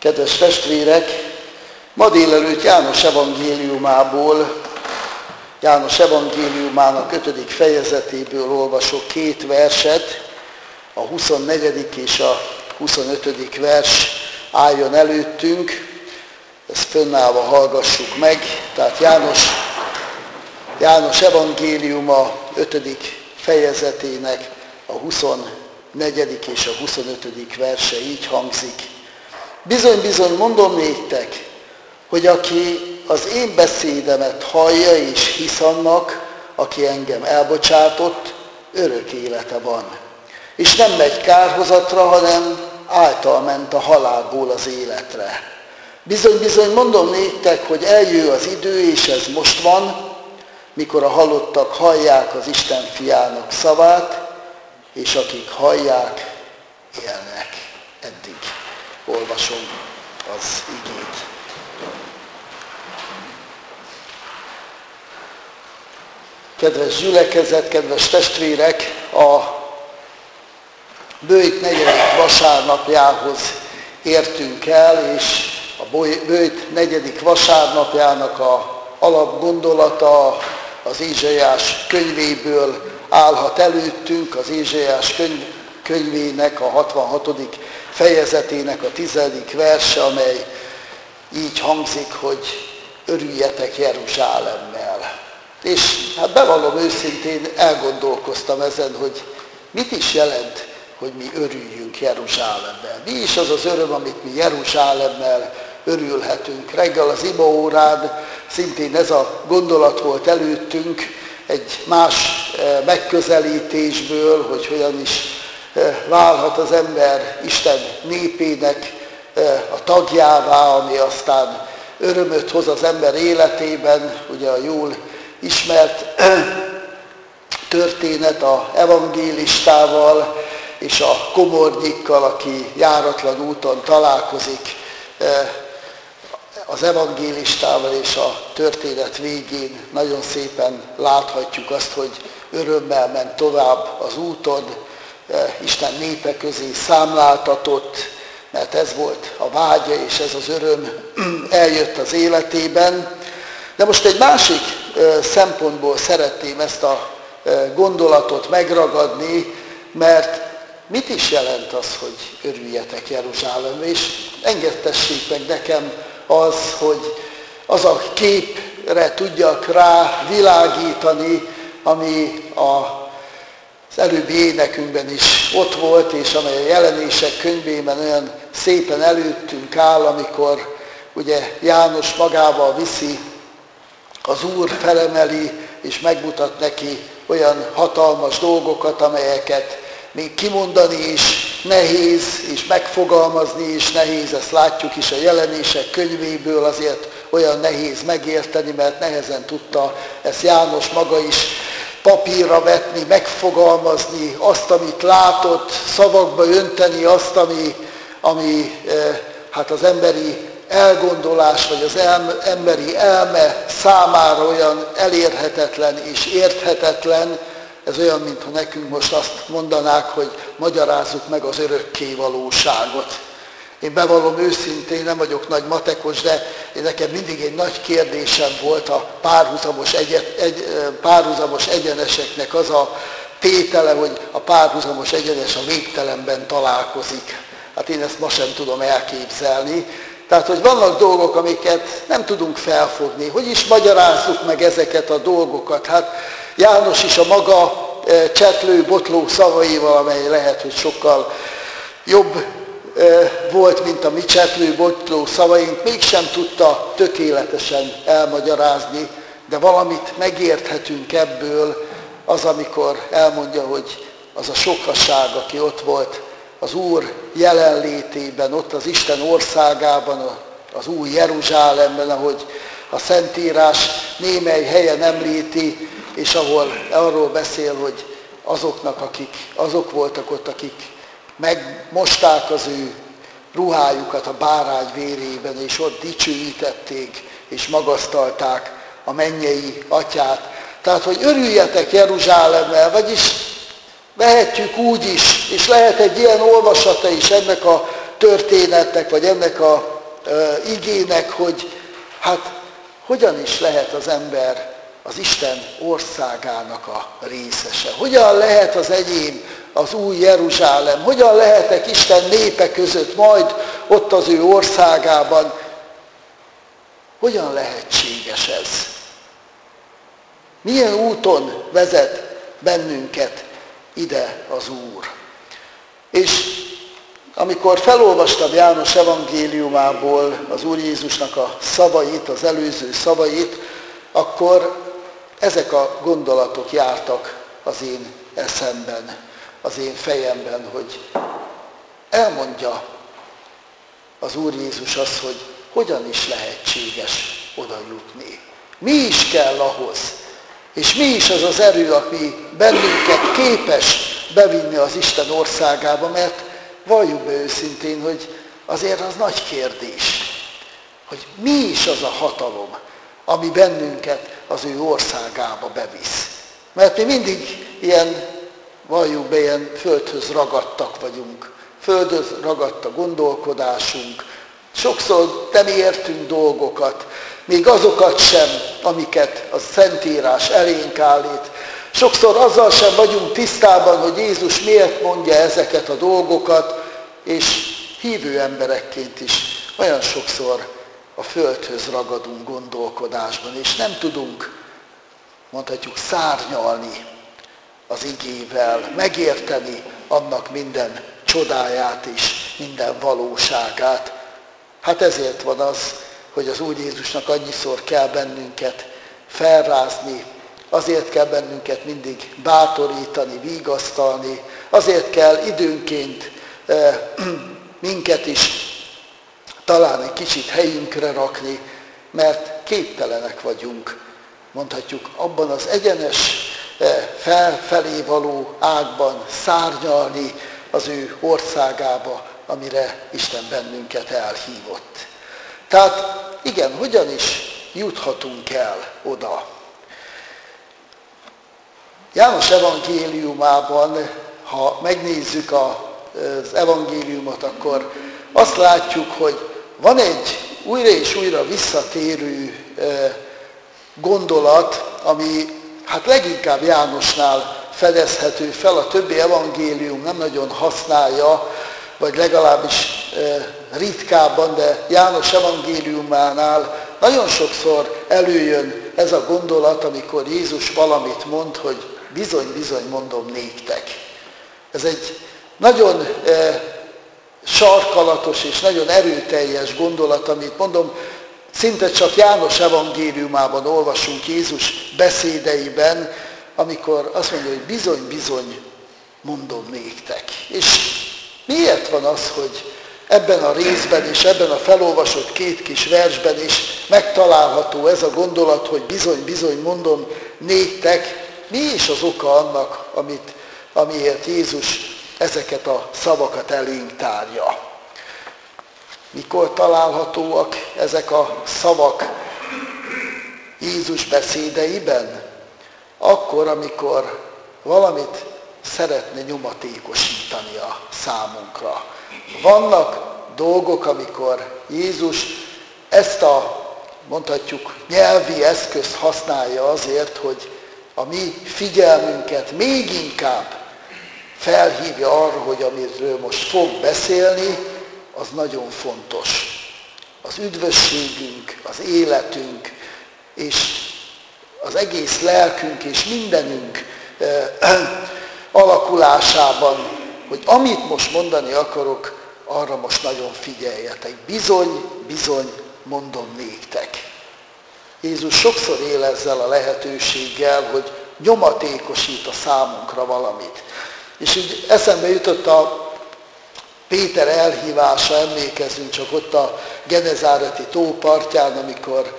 Kedves testvérek, ma délelőtt János evangéliumából, János evangéliumának 5. fejezetéből olvasok 2 verset, a 24. és a 25. vers álljon előttünk, ezt fönnállva hallgassuk meg. Tehát János evangéliuma 5. fejezetének a 24. és a 25. verse így hangzik. Bizony, bizony, mondom néktek, hogy aki az én beszédemet hallja és hisz annak, aki engem elbocsátott, örök élete van. És nem megy kárhozatra, hanem által ment a halálból az életre. Bizony, bizony, mondom néktek, hogy eljön az idő, és ez most van, mikor a halottak hallják az Isten fiának szavát, és akik hallják, élnek. Eddig olvasom az igét. Kedves gyülekezet, kedves testvérek, a Böjt 4. vasárnapjához értünk el, és a Böjt 4. vasárnapjának a alapgondolata az Ézsaiás könyvéből állhat előttünk, az Ézsaiás könyvének a 66. fejezetének a 10. verse, amely így hangzik, hogy örüljetek Jeruzsálemmel. És hát bevallom őszintén, elgondolkoztam ezen, hogy mit is jelent, hogy mi örüljünk Jeruzsálemmel. Mi is az az öröm, amit mi Jeruzsálemmel örülhetünk. Reggel az imaórán szintén ez a gondolat volt előttünk, egy más megközelítésből, hogy hogyan is válhat az ember Isten népének a tagjává, ami aztán örömöt hoz az ember életében. Ugye a jól ismert történet a evangélistával és a komornyikkal, aki járatlan úton találkozik az evangélistával, és a történet végén nagyon szépen láthatjuk azt, hogy örömmel ment tovább az úton, Isten népe közé számláltatott, mert ez volt a vágya, és ez az öröm eljött az életében. De most egy másik szempontból szeretném ezt a gondolatot megragadni, mert mit is jelent az, hogy örüljetek Jeruzsálembe, és engedtessék meg nekem az, hogy az a képre tudjak rá világítani, ami az előbbi énekünkben is ott volt, és amely a Jelenések könyvében olyan szépen előttünk áll, amikor ugye János magával viszi, az Úr felemeli, és megmutat neki olyan hatalmas dolgokat, amelyeket még kimondani is nehéz, és megfogalmazni is nehéz, ezt látjuk is a Jelenések könyvéből, azért olyan nehéz megérteni, mert nehezen tudta ezt János maga is papírra vetni, megfogalmazni azt, amit látott, szavakba önteni azt, ami hát az emberi elgondolás, vagy az emberi elme számára olyan elérhetetlen és érthetetlen. Ez olyan, mintha nekünk most azt mondanák, hogy magyarázzuk meg az örökké valóságot. Én bevallom őszintén, nem vagyok nagy matekos, de nekem mindig egy nagy kérdésem volt a párhuzamos egyeneseknek az a tétele, hogy a párhuzamos egyenes a végtelenben találkozik. Hát én ezt ma sem tudom elképzelni. Tehát, hogy vannak dolgok, amiket nem tudunk felfogni. Hogy is magyarázzuk meg ezeket a dolgokat? Hát János is a maga csetlő-botló szavaival, amely lehet, hogy sokkal jobb volt, mint a mi csetlő-botló szavaink, mégsem tudta tökéletesen elmagyarázni, de valamit megérthetünk ebből, az, amikor elmondja, hogy az a sokaság, aki ott volt az Úr jelenlétében, ott az Isten országában, az új Jeruzsálemben, ahogy a Szentírás némely helyen említi, és ahol arról beszél, hogy azok voltak ott, akik megmosták az ő ruhájukat a bárány vérében, és ott dicsőítették, és magasztalták a mennyei atyát. Tehát, hogy örüljetek Jeruzsálemmel, vagyis vehetjük úgy is, és lehet egy ilyen olvasata is ennek a történetnek, vagy ennek a igének, hogy hát hogyan is lehet az ember az Isten országának a részese. Hogyan lehet az enyém az új Jeruzsálem? Hogyan lehetek Isten népe között majd ott az ő országában? Hogyan lehetséges ez? Milyen úton vezet bennünket ide az Úr? És amikor felolvastam János evangéliumából az Úr Jézusnak a szavait, az előző szavait, akkor ezek a gondolatok jártak az én eszemben, az én fejemben, hogy elmondja az Úr Jézus azt, hogy hogyan is lehetséges oda jutni. Mi is kell ahhoz, és mi is az az erő, ami bennünket képes bevinni az Isten országába, mert valljuk be őszintén, hogy azért az nagy kérdés, hogy mi is az a hatalom, ami bennünket az ő országába bevisz. Mert mi mindig ilyen, valljuk be, ilyen földhöz ragadtak vagyunk. Földhöz ragadt a gondolkodásunk. Sokszor nem értünk dolgokat, még azokat sem, amiket a Szentírás elénk állít. Sokszor azzal sem vagyunk tisztában, hogy Jézus miért mondja ezeket a dolgokat, és hívő emberekként is olyan sokszor a földhöz ragadunk gondolkodásban, és nem tudunk, mondhatjuk, szárnyalni az igével, megérteni annak minden csodáját és minden valóságát. Hát ezért van az, hogy az Úr Jézusnak annyiszor kell bennünket felrázni, azért kell bennünket mindig bátorítani, vigasztalni, azért kell időnként minket is talán egy kicsit helyünkre rakni, mert képtelenek vagyunk, mondhatjuk, abban az egyenes felfelé való ágban szárnyalni az ő országába, amire Isten bennünket elhívott. Tehát igen, hogyan is juthatunk el oda? János evangéliumában, ha megnézzük az evangéliumot, akkor azt látjuk, hogy van egy újra és újra visszatérő gondolat, ami hát leginkább Jánosnál fedezhető fel, a többi evangélium nem nagyon használja, vagy legalábbis ritkábban, de János evangéliumánál nagyon sokszor előjön ez a gondolat, amikor Jézus valamit mond, hogy bizony, bizony mondom néktek. Ez egy nagyon sarkalatos és nagyon erőteljes gondolat, amit mondom, szinte csak János evangéliumában olvasunk Jézus beszédeiben, amikor azt mondja, hogy bizony, bizony mondom néktek. És miért van az, hogy ebben a részben és ebben a felolvasott két kis versben is megtalálható ez a gondolat, hogy bizony, bizony mondom néktek? Mi is az oka annak, amiért Jézus ezeket a szavakat elénk tárja? Mikor találhatóak ezek a szavak Jézus beszédeiben? Akkor, amikor valamit szeretne nyomatékosítani a számunkra. Vannak dolgok, amikor Jézus ezt a, mondhatjuk, nyelvi eszközt használja azért, hogy a mi figyelmünket még inkább felhívja arra, hogy amiről most fog beszélni, az nagyon fontos. Az üdvösségünk, az életünk, és az egész lelkünk és mindenünk alakulásában, hogy amit most mondani akarok, arra most nagyon figyeljetek. Bizony, bizony mondom néktek. Jézus sokszor él ezzel a lehetőséggel, hogy nyomatékosít a számunkra valamit. És így eszembe jutott a Péter elhívása, emlékezzünk csak ott a Genezáreti tó partján, amikor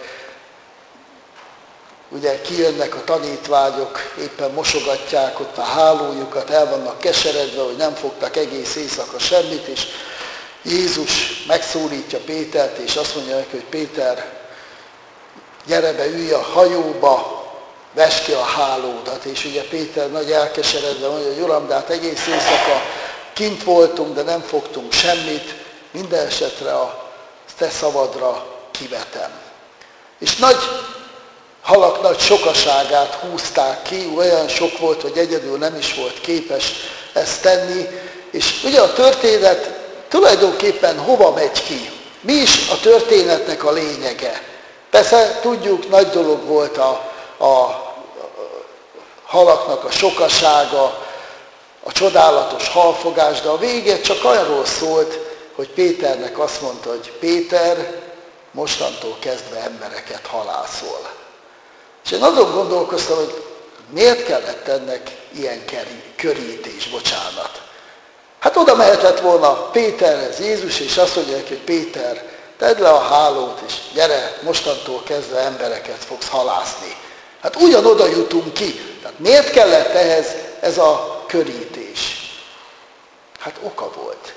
ugye kijönnek a tanítványok, éppen mosogatják ott a hálójukat, el vannak keseredve, hogy nem fogtak egész éjszaka semmit, és Jézus megszólítja Pétert, és azt mondja neki, hogy Péter, gyere be, ülj a hajóba, vesd ki a hálódat. És ugye Péter nagy elkeseredve mondja, hogy Uram, de hát egész éjszaka kint voltunk, de nem fogtunk semmit. Minden esetre a te szavadra kivetem. És halak nagy sokaságát húzták ki, olyan sok volt, hogy egyedül nem is volt képes ezt tenni, és ugye a történet tulajdonképpen hova megy ki? Mi is a történetnek a lényege? Persze tudjuk, nagy dolog volt a halaknak a sokasága, a csodálatos halfogás, de a vége csak arról szólt, hogy Péternek azt mondta, hogy Péter, mostantól kezdve embereket halászol. És én azon gondolkoztam, hogy miért kellett ennek ilyen körítés, bocsánat. Hát oda mehetett volna Péterhez Jézus, és azt mondja neki, hogy Péter, tedd le a hálót, és gyere, mostantól kezdve embereket fogsz halászni. Hát ugyanoda jutunk ki. Tehát miért kellett ehhez ez a körítés? Hát oka volt.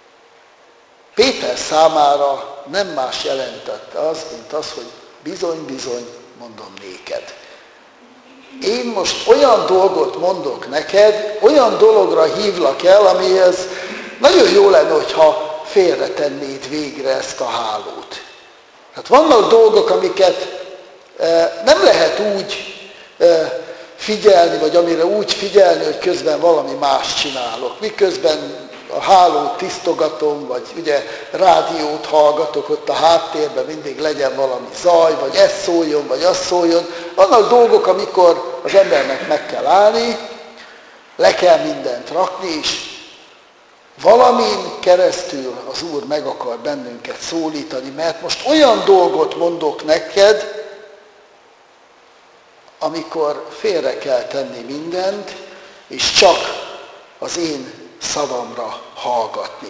Péter számára nem más jelentette az, mint az, hogy bizony, bizony, mondom néked. Én most olyan dolgot mondok neked, olyan dologra hívlak el, amihez nagyon jó lenne, hogyha félretennéd végre ezt a hálót. Hát vannak dolgok, amiket nem lehet úgy figyelni, vagy amire úgy figyelni, hogy közben valami más csinálok. Miközben a hálót tisztogatom, vagy ugye rádiót hallgatok, ott a háttérben mindig legyen valami zaj, vagy ez szóljon, vagy az szóljon. Vannak dolgok, amikor az embernek meg kell állni, le kell mindent rakni, és valamin keresztül az Úr meg akar bennünket szólítani, mert most olyan dolgot mondok neked, amikor félre kell tenni mindent, és csak az én szavamra hallgatni.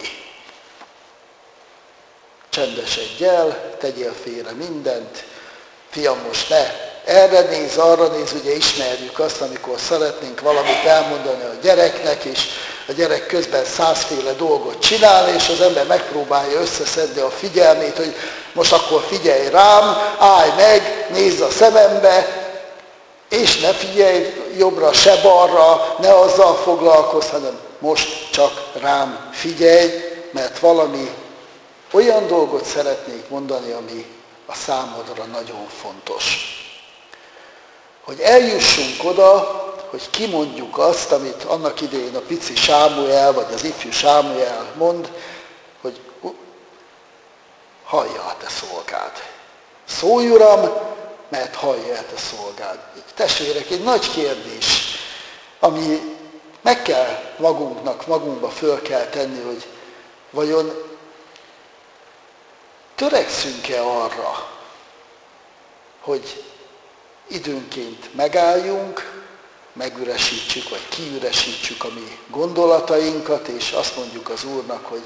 Csendesedj el, tegyél félre mindent, fiam, most ne erre néz, arra néz, ugye ismerjük azt, amikor szeretnénk valamit elmondani a gyereknek, és a gyerek közben 100-féle dolgot csinál, és az ember megpróbálja összeszedni a figyelmét, hogy most akkor figyelj rám, állj meg, nézz a szemembe, és ne figyelj jobbra, se balra, ne azzal foglalkozz, hanem most csak rám figyelj, mert valami olyan dolgot szeretnék mondani, ami a számodra nagyon fontos. Hogy eljussunk oda, hogy kimondjuk azt, amit annak idején a pici Sámuel, vagy az ifjú Sámuel mond, hogy hallja a te szolgád. Szólj, Uram, mert hallja a te szolgád. Testvérek, egy nagy kérdés, ami meg kell magunkba föl kell tenni, hogy vajon törekszünk-e arra, hogy időnként megálljunk, megüresítsük, vagy kiüresítsük a mi gondolatainkat, és azt mondjuk az Úrnak, hogy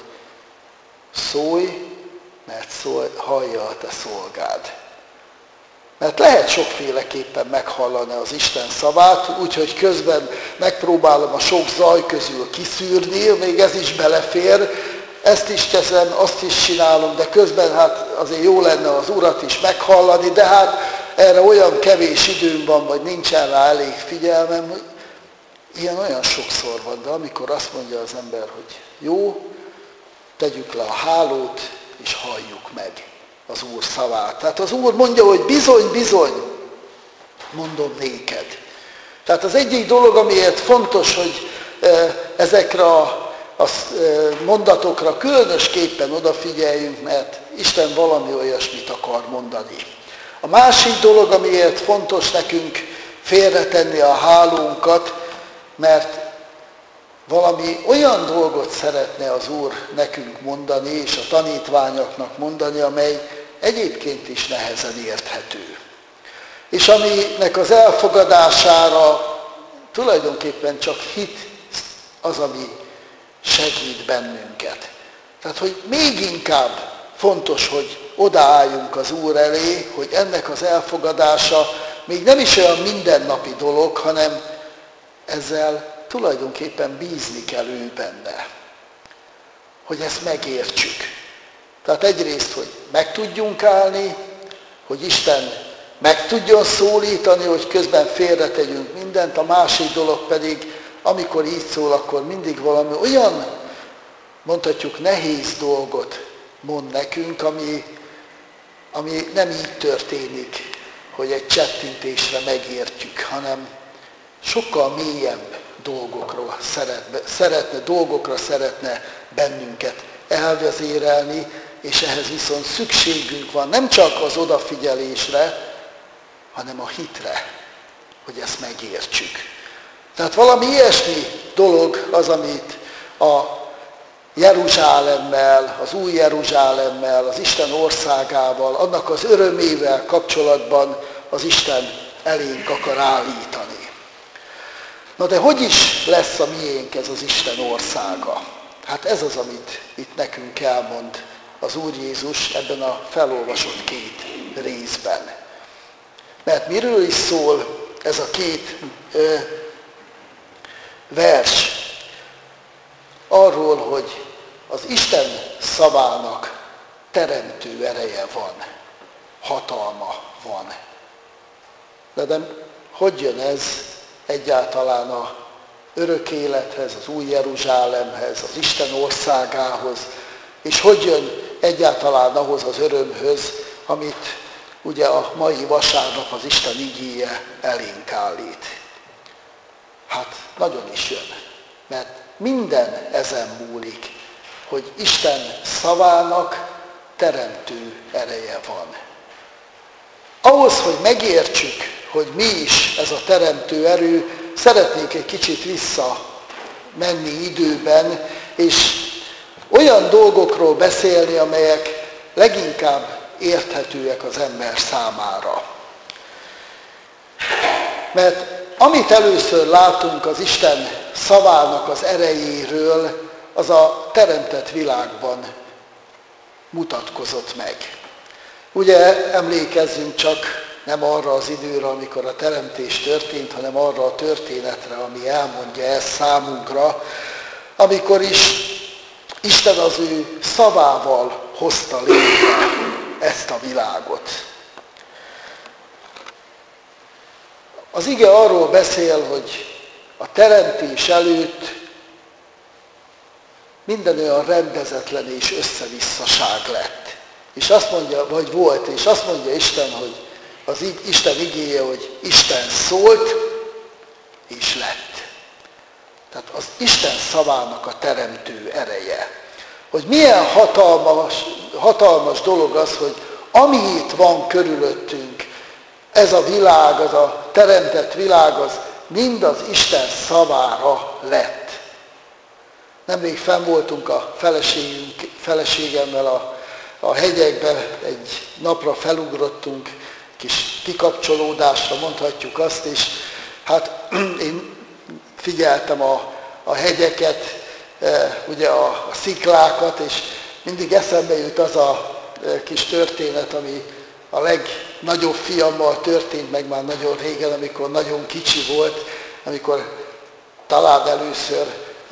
szólj, mert hallja a te szolgád. Mert lehet sokféleképpen meghallani az Isten szavát, úgyhogy közben megpróbálom a sok zaj közül kiszűrni, még ez is belefér, ezt is teszem, azt is csinálom, de közben hát azért jó lenne az Urat is meghallani, de hát erre olyan kevés időm van, vagy nincsen rá elég figyelmem, hogy ilyen olyan sokszor van, de amikor azt mondja az ember, hogy jó, tegyük le a hálót, és halljuk meg az Úr szavát. Tehát az Úr mondja, hogy bizony, bizony, mondom néked. Tehát az egyik dolog, amiért fontos, hogy ezekre a mondatokra különösképpen odafigyeljünk, mert Isten valami olyasmit akar mondani. A másik dolog, amiért fontos nekünk félretenni a hálónkat, mert valami olyan dolgot szeretne az Úr nekünk mondani, és a tanítványoknak mondani, amely egyébként is nehezen érthető. És aminek az elfogadására tulajdonképpen csak hit az, ami segít bennünket. Tehát, hogy még inkább fontos, hogy odaálljunk az Úr elé, hogy ennek az elfogadása még nem is olyan mindennapi dolog, hanem ezzel tulajdonképpen bízni kell ő benne, hogy ezt megértsük. Tehát egyrészt, hogy meg tudjunk állni, hogy Isten meg tudjon szólítani, hogy közben félretegyünk mindent, a másik dolog pedig, amikor így szól, akkor mindig valami olyan, mondhatjuk, nehéz dolgot mond nekünk, ami nem így történik, hogy egy csettintésre megértjük, hanem sokkal mélyebb dolgokra szeretne bennünket elvezérelni, és ehhez viszont szükségünk van nem csak az odafigyelésre, hanem a hitre, hogy ezt megértsük. Tehát valami ilyesmi dolog az, amit a Jeruzsálemmel, az új Jeruzsálemmel, az Isten országával, annak az örömével kapcsolatban az Isten elénk akar állítani. Na de hogy is lesz a miénk ez az Isten országa? Hát ez az, amit itt nekünk elmond az Úr Jézus ebben a felolvasott két részben. Mert miről is szól ez a két vers? Arról, hogy az Isten szavának teremtő ereje van, hatalma van. De hogy jön ez egyáltalán a örök élethez, az új Jeruzsálemhez, az Isten országához, és hogy jön egyáltalán ahhoz az örömhöz, amit ugye a mai vasárnap az Isten igéje elénk állít. Hát nagyon is jön, mert minden ezen múlik, hogy Isten szavának teremtő ereje van. Ahhoz, hogy megértsük, hogy mi is ez a teremtő erő, szeretnék egy kicsit visszamenni időben, és olyan dolgokról beszélni, amelyek leginkább érthetőek az ember számára. Mert amit először látunk az Isten szavának az erejéről, az a teremtett világban mutatkozott meg. Ugye emlékezzünk csak nem arra az időre, amikor a teremtés történt, hanem arra a történetre, ami elmondja ezt számunkra, amikor is Isten az ő szavával hozta létre ezt a világot. Az ige arról beszél, hogy a teremtés előtt minden olyan rendezetlen és összevisszaság lett. És azt mondja, vagy volt, és azt mondja Isten, hogy az Isten igéje, hogy Isten szólt, és lett. Tehát az Isten szavának a teremtő ereje. Hogy milyen hatalmas dolog az, hogy ami itt van körülöttünk, ez a világ, az a teremtett világ, az mind az Isten szavára lett. Nemrég fenn voltunk a feleségemmel a hegyekben, egy napra felugrottunk, kis kikapcsolódásra mondhatjuk azt, és hát én figyeltem a hegyeket, ugye a sziklákat, és mindig eszembe jut az a kis történet, ami a legnagyobb fiammal történt meg már nagyon régen, amikor nagyon kicsi volt, amikor talán először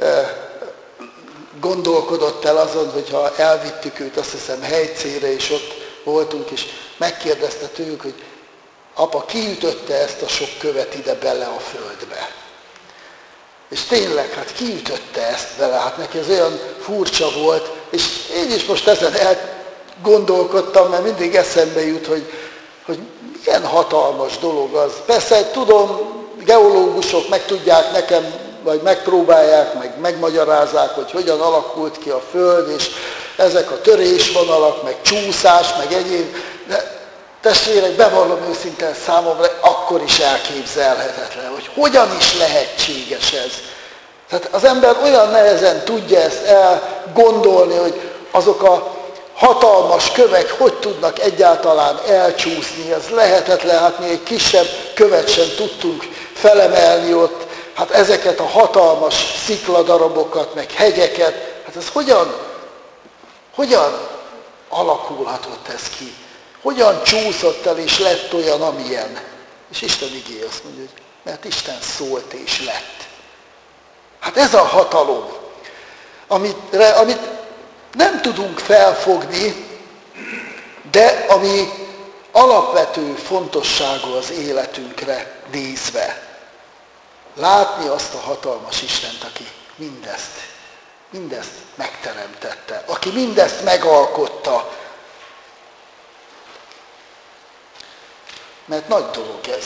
gondolkodott el azon, hogyha elvittük őt, azt hiszem, helycére, és ott voltunk, és megkérdezte tőlük, hogy apa, ki ütötte ezt a sok követ ide bele a földbe? És tényleg, hát ki ütötte ezt bele? Hát neki ez olyan furcsa volt, és én is most ezen elgondolkodtam, mert mindig eszembe jut, hogy milyen hatalmas dolog az. Persze tudom, geológusok meg tudják nekem, vagy megpróbálják, megmagyarázzák, hogy hogyan alakult ki a Föld, és ezek a törésvonalak, meg csúszás, meg egyéb, de testvérek, bevallom őszintén számomra, akkor is elképzelhetetlen, hogy hogyan is lehetséges ez. Tehát az ember olyan nehezen tudja ezt elgondolni, hogy azok a hatalmas kövek hogy tudnak egyáltalán elcsúszni, ez lehetetlen, hát mi egy kisebb követ sem tudtunk felemelni ott, hát ezeket a hatalmas szikladarabokat, meg hegyeket, hát ez hogyan alakulhatott ez ki? Hogyan csúszott el és lett olyan, amilyen? És Isten igéje azt mondja, hogy mert Isten szólt és lett. Hát ez a hatalom, amit nem tudunk felfogni, de ami alapvető fontosságú az életünkre nézve. Látni azt a hatalmas Istent, aki mindezt mindezt megteremtette, aki mindezt megalkotta. Mert nagy dolog ez.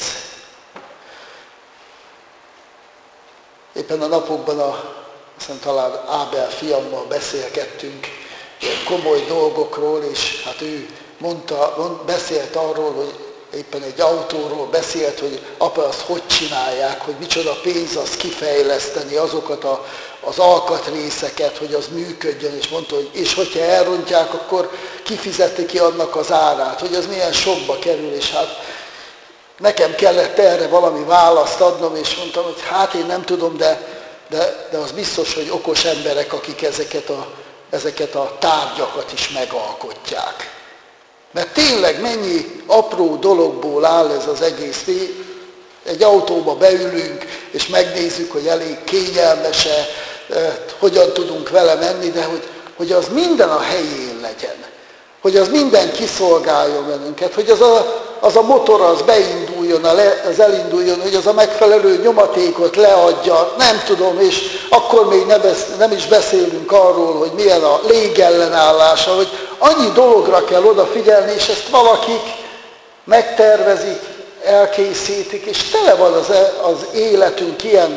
Éppen a napokban aztán talán Ábel fiammal beszélgettünk ilyen komoly dolgokról, és hát ő beszélt arról, hogy éppen egy autóról beszélt, hogy apa, azt hogy csinálják, hogy micsoda pénz az kifejleszteni azokat az alkatrészeket, hogy az működjön, és mondta, hogy és hogyha elrontják, akkor kifizeti ki annak az árát, hogy az milyen sokba kerül, és hát nekem kellett erre valami választ adnom, és mondtam, hogy hát én nem tudom, de az biztos, hogy okos emberek, akik ezeket a tárgyakat is megalkotják. Mert tényleg mennyi apró dologból áll ez az egész. Egy autóba beülünk, és megnézzük, hogy elég kényelmes-e, hogyan tudunk vele menni, de hogy az minden a helyén legyen. Hogy az minden kiszolgáljon bennünket, hogy az a motor az beinduljon, az elinduljon, hogy az a megfelelő nyomatékot leadja, nem tudom, és akkor még nem is beszélünk arról, hogy milyen a légellenállása, hogy annyi dologra kell odafigyelni, és ezt valakik megtervezik, elkészítik, és tele van az életünk ilyen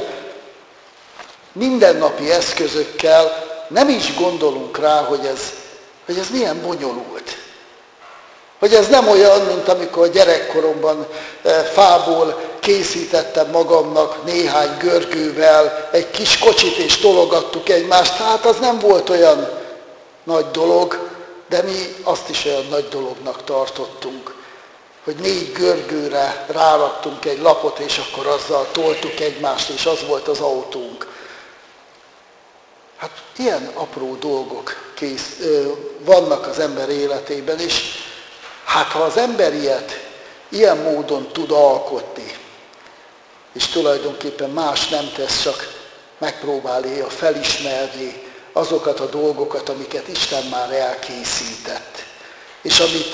mindennapi eszközökkel, nem is gondolunk rá, hogy ez milyen bonyolult. Hogy ez nem olyan, mint amikor gyerekkoromban fából készítettem magamnak néhány görgővel egy kis kocsit, és tologattuk egymást. Hát az nem volt olyan nagy dolog, de mi azt is olyan nagy dolognak tartottunk, hogy 4 görgőre ráraktunk egy lapot, és akkor azzal toltuk egymást, és az volt az autónk. Hát ilyen apró dolgok vannak az ember életében, és hát ha az ember ilyen módon tud alkotni, és tulajdonképpen más nem tesz, csak megpróbálja felismerni azokat a dolgokat, amiket Isten már elkészített, és amit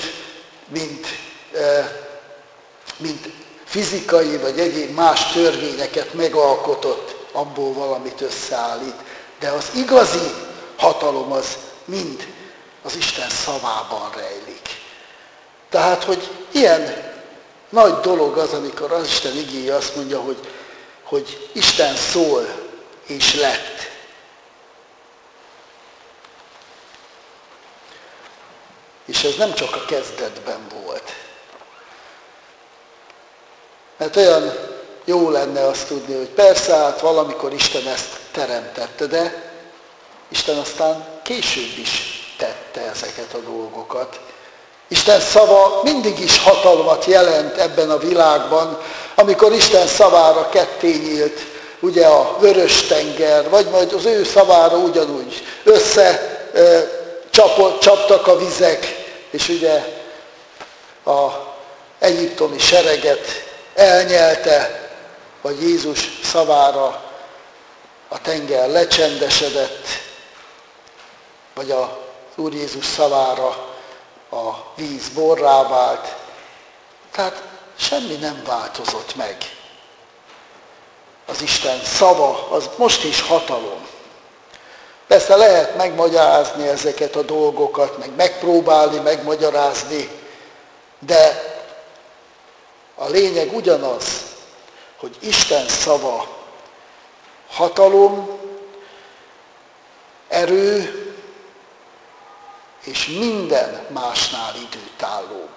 mint fizikai vagy egyéb más törvényeket megalkotott, abból valamit összeállít. De az igazi hatalom az mind az Isten szavában rejlik. Tehát, hogy ilyen nagy dolog az, amikor az Isten igéje azt mondja, hogy Isten szól és lett. És ez nem csak a kezdetben volt. Mert olyan jó lenne azt tudni, hogy persze, hát valamikor Isten ezt teremtette, de Isten aztán később is tette ezeket a dolgokat. Isten szava mindig is hatalmat jelent ebben a világban, amikor Isten szavára ketté nyílt, ugye a Vörös-tenger, vagy majd az ő szavára ugyanúgy csaptak a vizek, és ugye az egyiptomi sereget elnyelte, vagy Jézus szavára a tenger lecsendesedett, vagy az Úr Jézus szavára a víz borrá vált. Tehát semmi nem változott meg. Az Isten szava, az most is hatalom. Persze lehet megmagyarázni ezeket a dolgokat, meg megpróbálni megmagyarázni, de a lényeg ugyanaz, hogy Isten szava hatalom, erő, és minden másnál időtállóbb.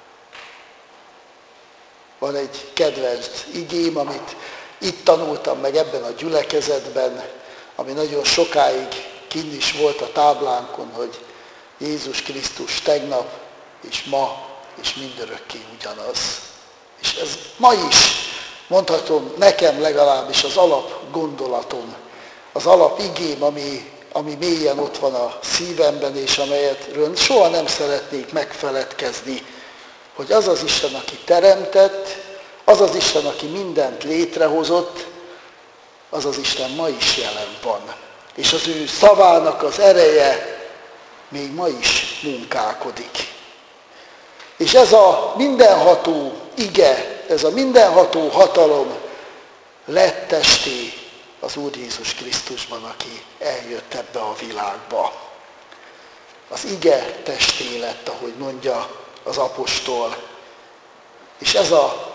Van egy kedvenc igém, amit itt tanultam meg ebben a gyülekezetben, ami nagyon sokáig kinn is volt a táblánkon, hogy Jézus Krisztus tegnap és ma és mindörökké ugyanaz. És ez ma is, mondhatom, nekem legalábbis az alapgondolatom, az alapigém, ami mélyen ott van a szívemben, és amelyetről soha nem szeretnék megfeledkezni, hogy az az Isten, aki teremtett, az az Isten, aki mindent létrehozott, az az Isten ma is jelen van. És az ő szavának az ereje még ma is munkálkodik. És ez a mindenható ige, ez a mindenható hatalom lett testé az Úr Jézus Krisztusban, aki eljött ebbe a világba. Az ige testé lett, ahogy mondja az apostol. És ez a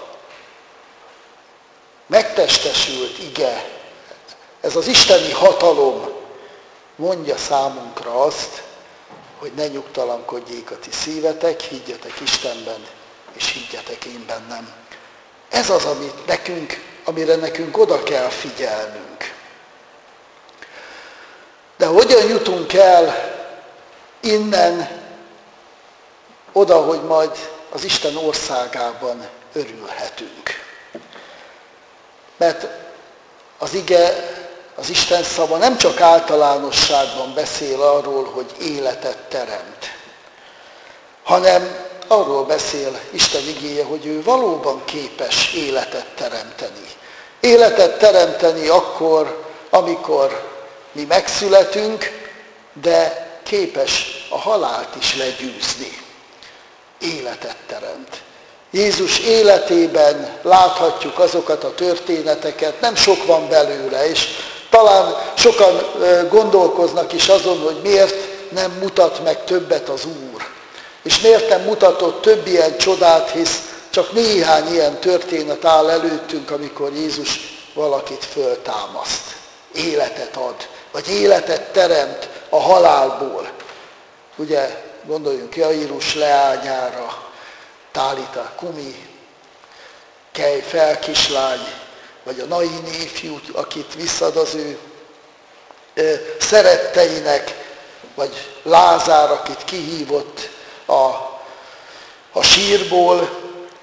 megtestesült ige, ez az isteni hatalom mondja számunkra azt, hogy ne nyugtalankodjék a ti szívetek, higgyetek Istenben, és higgyetek én bennem. Ez az, amire nekünk oda kell figyelnünk. De hogyan jutunk el innen oda, hogy majd az Isten országában örülhetünk? Mert az ige, az Isten szava nem csak általánosságban beszél arról, hogy életet teremt, hanem arról beszél Isten igéje, hogy ő valóban képes életet teremteni. Életet teremteni akkor, amikor mi megszületünk, de képes a halált is legyőzni. Életet teremt. Jézus életében láthatjuk azokat a történeteket, nem sok van belőle, és talán sokan gondolkoznak is azon, hogy miért nem mutat meg többet az Úr. És miért nem mutatott több ilyen csodát, hisz csak néhány ilyen történet áll előttünk, amikor Jézus valakit föltámaszt, életet ad, vagy életet teremt a halálból. Ugye gondoljunk Jairus leányára, Tálita kumi, kelj fel kislány, vagy a Naini ifjú, akit visszad az ő szeretteinek, vagy Lázár, akit kihívott a sírból.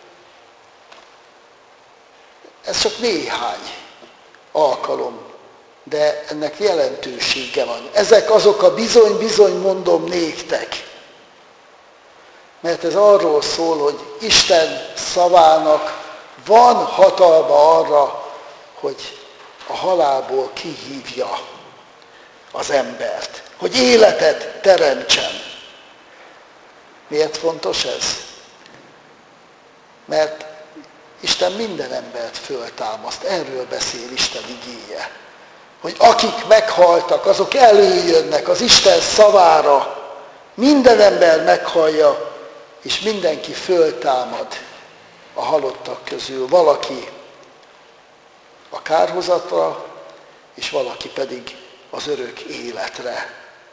Ez csak néhány alkalom, de ennek jelentősége van. Ezek azok a bizony mondom néktek. Mert ez arról szól, hogy Isten szavának van hatalma arra, hogy a halálból kihívja az embert, hogy életet teremtsen. Miért fontos ez? Mert Isten minden embert föltámaszt, erről beszél Isten igéje. Hogy akik meghaltak, azok előjönnek az Isten szavára, minden ember meghallja, és mindenki föltámad a halottak közül. Valaki a kárhozatra, és valaki pedig az örök életre.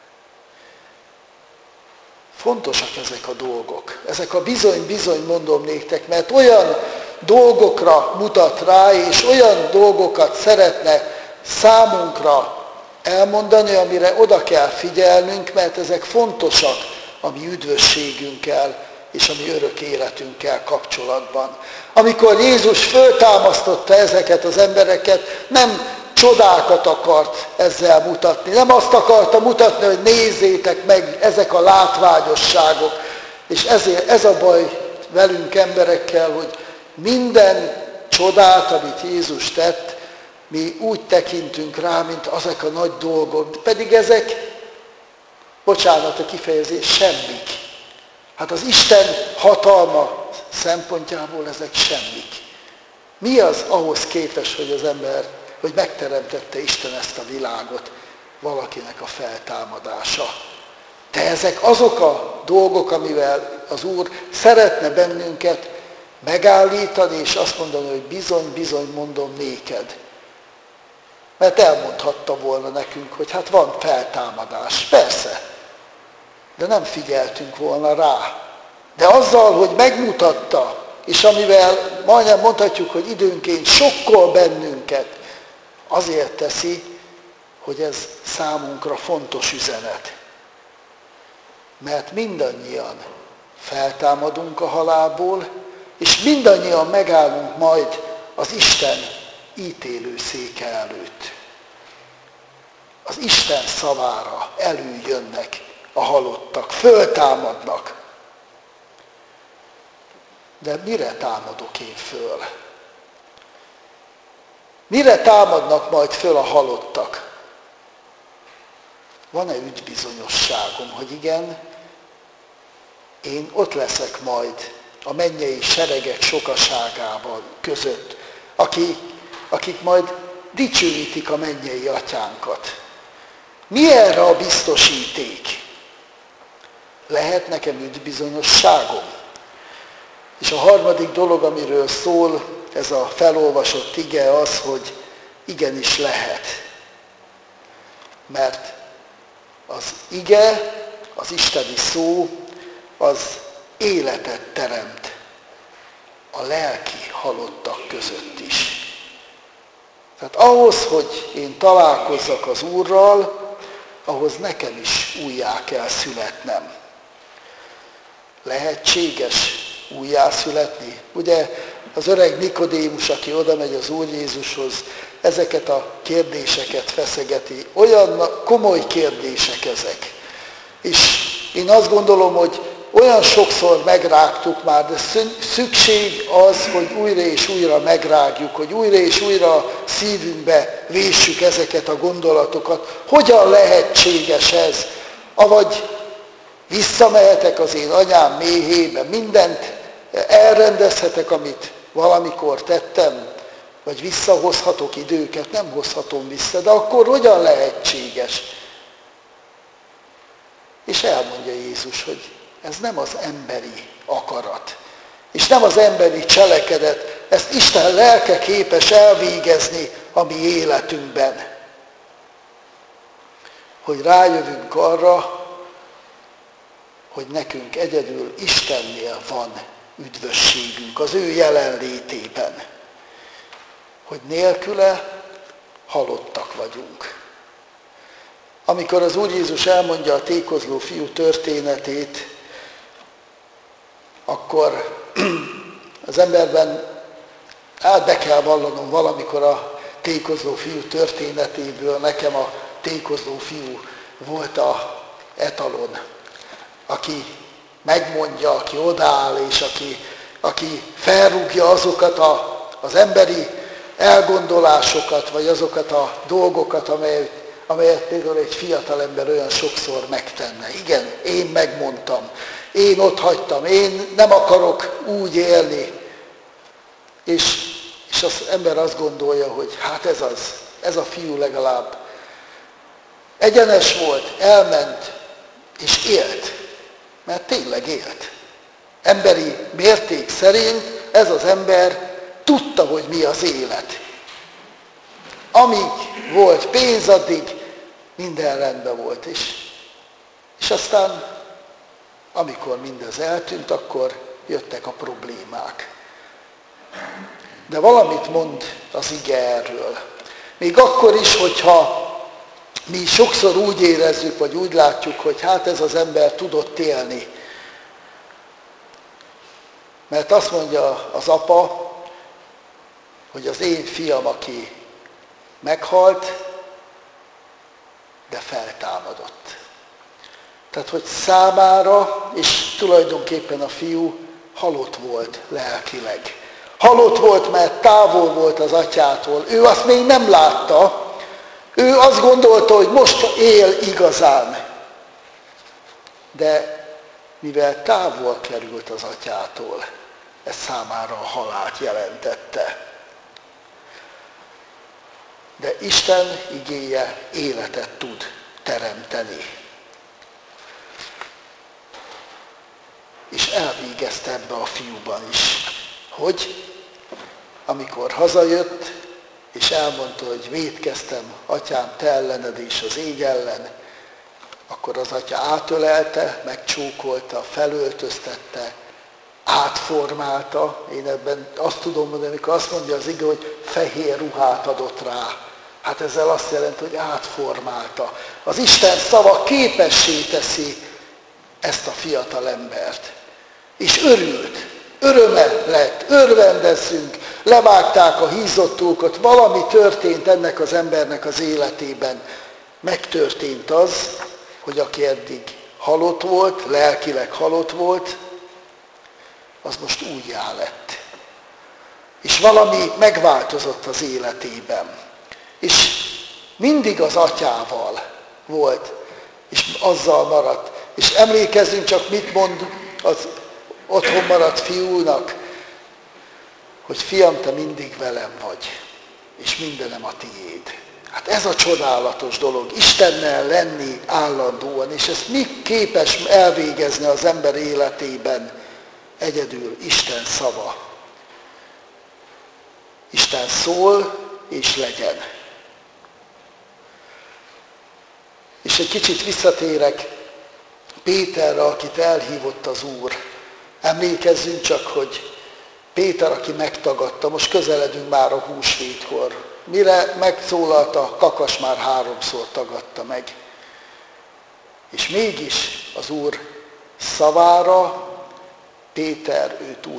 Fontosak ezek a dolgok. Ezek a bizony mondom néktek, mert olyan dolgokra mutat rá, és olyan dolgokat szeretne számunkra elmondani, amire oda kell figyelnünk, mert ezek fontosak a mi üdvösségünkkel és a mi örök életünkkel kapcsolatban. Amikor Jézus föltámasztotta ezeket az embereket, nem csodákat akart ezzel mutatni. Nem azt akarta mutatni, hogy nézzétek meg ezek a látványosságok. És ezért ez a baj velünk emberekkel, hogy minden csodát, amit Jézus tett, mi úgy tekintünk rá, mint ezek a nagy dolgok. Pedig ezek, bocsánat a kifejezés, semmik. Hát az Isten hatalma szempontjából ezek semmik. Mi az ahhoz képes, hogy az ember, hogy megteremtette Isten ezt a világot, valakinek a feltámadása. De ezek azok a dolgok, amivel az Úr szeretne bennünket megállítani, és azt mondani, hogy bizony mondom néked. Mert elmondhatta volna nekünk, hogy hát van feltámadás. Persze, de nem figyeltünk volna rá. De azzal, hogy megmutatta, és amivel majdnem mondhatjuk, hogy időnként sokkol bennünket, azért teszi, hogy ez számunkra fontos üzenet. Mert mindannyian feltámadunk a halálból, és mindannyian megállunk majd az Isten ítélő széke előtt. Az Isten szavára előjönnek a halottak, föltámadnak. De mire támadok én föl? Mire támadnak majd föl a halottak? Van-e üdvbizonyosságom, hogy igen, én ott leszek majd a mennyei seregek sokaságában között, akik majd dicsőítik a mennyei atyánkat. Mi erre a biztosíték? Lehet nekem üdvbizonyosságom? És a harmadik dolog, amiről szól ez a felolvasott ige, az, hogy igenis lehet. Mert az ige, az isteni szó, az életet teremt a lelki halottak között is. Tehát ahhoz, hogy én találkozzak az Úrral, ahhoz nekem is újjá kell születnem. Lehetséges újjászületni? Ugye az öreg Nikodémus, aki oda megy az Úr Jézushoz, ezeket a kérdéseket feszegeti. Olyan komoly kérdések ezek. És én azt gondolom, hogy olyan sokszor megrágtuk már, de szükség az, hogy újra és újra megrágjuk, hogy újra és újra szívünkbe véssük ezeket a gondolatokat. Hogyan lehetséges ez? Avagy visszamehetek az én anyám méhébe, mindent elrendezhetek, amit valamikor tettem, vagy visszahozhatok időket, nem hozhatom vissza, de akkor hogyan lehetséges? És elmondja Jézus, hogy ez nem az emberi akarat, és nem az emberi cselekedet, ezt Isten lelke képes elvégezni a mi életünkben. Hogy rájövünk arra, hogy nekünk egyedül Istennél van üdvösségünk, az ő jelenlétében. Hogy nélküle halottak vagyunk. Amikor az Úr Jézus elmondja a tékozló fiú történetét, akkor az emberben be kell vallanom valamikor a tékozló fiú történetéből, nekem a tékozló fiú volt az etalon, aki megmondja, aki odaáll, és aki felrúgja azokat az emberi elgondolásokat, vagy azokat a dolgokat, amelyet például egy fiatalember olyan sokszor megtenne. Igen, én megmondtam, én ott hagytam, én nem akarok úgy élni. És az ember azt gondolja, hogy hát ez a fiú legalább egyenes volt, elment, és élt. Mert tényleg élt. Emberi mérték szerint ez az ember tudta, hogy mi az élet. Amíg volt pénz, addig minden rendben volt. És aztán, amikor mindez eltűnt, akkor jöttek a problémák. De valamit mond az ige erről. Még akkor is, hogyha mi sokszor úgy érezzük, vagy úgy látjuk, hogy hát ez az ember tudott élni. Mert azt mondja az apa, hogy az én fiam, aki meghalt, de feltámadott. Tehát, hogy számára, és tulajdonképpen a fiú halott volt lelkileg. Halott volt, mert távol volt az atyától. Ő azt még nem látta. Ő azt gondolta, hogy most él igazán. De mivel távol került az atyától, ez számára a halált jelentette. De Isten igéje életet tud teremteni. És elvégezte ebbe a fiúban is, hogy amikor hazajött, és elmondta, hogy vétkeztem, atyám, te ellened és az ég ellen, akkor az atya átölelte, megcsókolta, felöltöztette, átformálta. Én ebben azt tudom mondani, amikor azt mondja az ige, hogy fehér ruhát adott rá. Hát ezzel azt jelenti, hogy átformálta. Az Isten szava képessé teszi ezt a fiatal embert. És örült. Öröme lett, örvendezzünk, levágták a hízottókat, valami történt ennek az embernek az életében. Megtörtént az, hogy aki eddig halott volt, lelkileg halott volt, az most újjá lett. És valami megváltozott az életében. És mindig az atyával volt, és azzal maradt. És emlékezzünk csak, mit mond az otthon maradt fiúnak, hogy fiam, te mindig velem vagy. és mindenem a tiéd. Hát ez a csodálatos dolog, Istennel lenni állandóan, és ezt mi képes elvégezni az ember életében? Egyedül Isten szava. Isten szól, és legyen. És egy kicsit visszatérek Péterre, akit elhívott az Úr. Emlékezzünk csak, hogy Péter, aki megtagadta, most közeledünk már a húsvétkor. Mire megszólalt a kakas, már 3-szor tagadta meg. És mégis az Úr szavára Pétert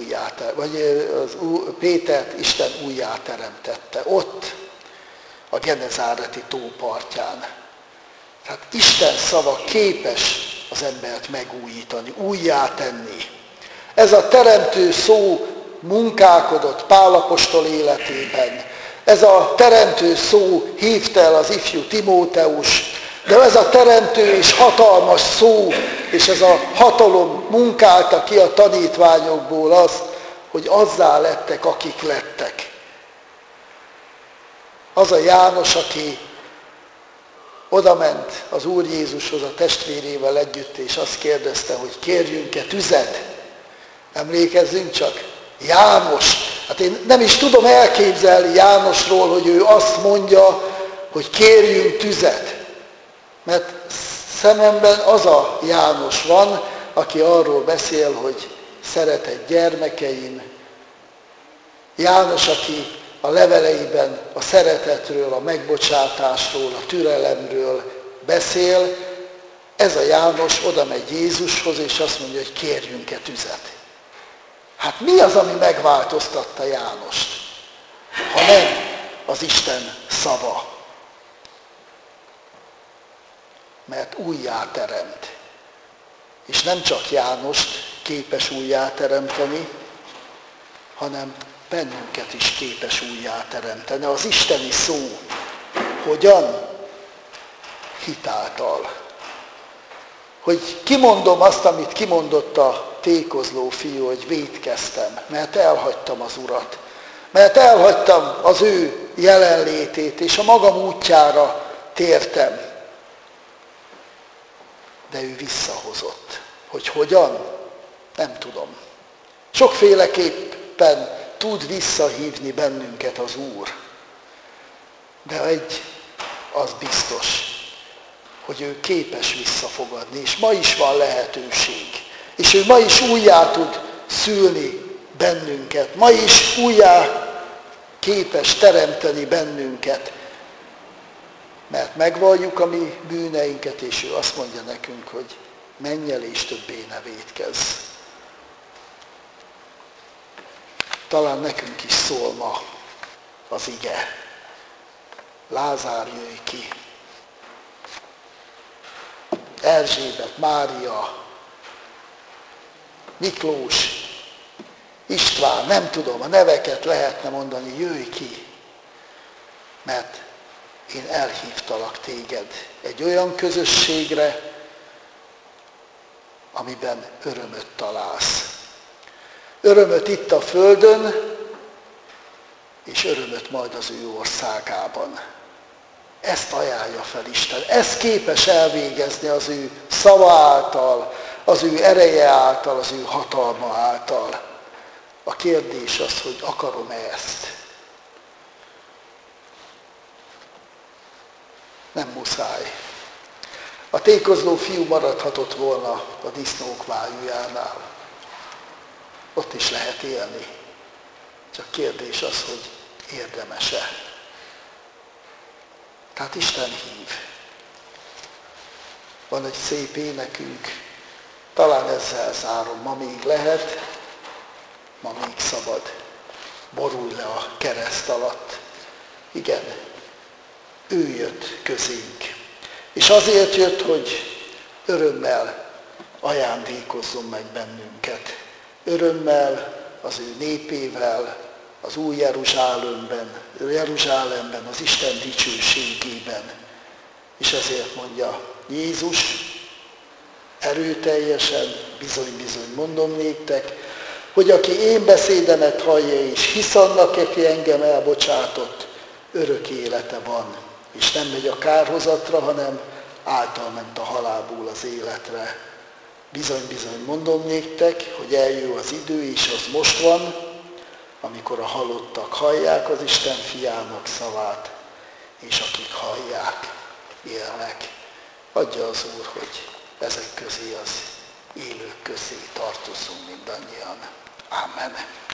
Isten újjáteremtette. Ott, a Genezáreti tó partján. Tehát Isten szava képes az embert megújítani, újjátenni. Ez a teremtő szó munkálkodott Pál apostol életében. Ez a teremtő szó hívta el az ifjú Timóteus, de ez a teremtő és hatalmas szó, és ez a hatalom munkálta ki a tanítványokból azt, hogy azzá lettek, akik lettek. Az a János, aki odament az Úr Jézushoz a testvérével együtt, és azt kérdezte, hogy kérjünk-e tüzet. Emlékezzünk csak, János. Hát én nem is tudom elképzelni Jánosról, hogy ő azt mondja, hogy kérjünk tüzet. Mert szememben az a János van, aki arról beszél, hogy szeretett gyermekeim. János, aki a leveleiben a szeretetről, a megbocsátásról, a türelemről beszél, ez a János oda megy Jézushoz, és azt mondja, hogy kérjünk-e tüzet. Hát mi az, ami megváltoztatta Jánost, ha nem az Isten szava? Mert újjáteremt. És nem csak Jánost képes újjáteremteni, hanem bennünket is képes újjáteremteni. Az isteni szó hogyan? Hitáltal. Hogy kimondom azt, amit kimondott a tékozló fiú, hogy vétkeztem, mert elhagytam az Urat. Mert elhagytam az ő jelenlétét, és a magam útjára tértem. De ő visszahozott. Hogy hogyan? Nem tudom. Sokféleképpen tud visszahívni bennünket az Úr. De egy az biztos, hogy ő képes visszafogadni, és ma is van lehetőség. És ő ma is újjá tud szülni bennünket. Ma is újjá képes teremteni bennünket. Mert megvalljuk a mi bűneinket, és ő azt mondja nekünk, hogy menj el, és többé ne vétkezz. Talán nekünk is szól ma az ige. Lázár, jöjj ki! Erzsébet, Mária, Miklós, István, nem tudom, a neveket lehetne mondani, jöjj ki! Mert én elhívtalak téged egy olyan közösségre, amiben örömöt találsz. Örömöt itt a földön, és örömöt majd az ő országában. Ezt ajánlja fel Isten. Ez képes elvégezni az ő szava által, az ő ereje által, az ő hatalma által. A kérdés az, hogy akarom-e ezt? Nem muszáj. A tékozló fiú maradhatott volna a disznók vájújánál. Ott is lehet élni. Csak kérdés az, hogy érdemes-e. Tehát Isten hív. Van egy szép énekünk, talán ezzel zárom, ma még lehet, ma még szabad. Borulj le a kereszt alatt. Igen, ő jött közénk. És azért jött, hogy örömmel ajándékozzon meg bennünket. Örömmel az ő népével, az új Jeruzsálemben, az Isten dicsőségében. És ezért mondja Jézus erőteljesen, bizony-bizony mondom néktek, hogy aki én beszédemet hallja és hisz annak, aki engem elbocsátott, örök élete van, és nem megy a kárhozatra, hanem által ment a halálból az életre. Bizony-bizony mondom néktek, hogy eljön az idő, és az most van, amikor a halottak hallják az Isten fiának szavát, és akik hallják, élnek. Adja az Úr, hogy ezek közé az élők közé tartozzunk mindannyian. Amen.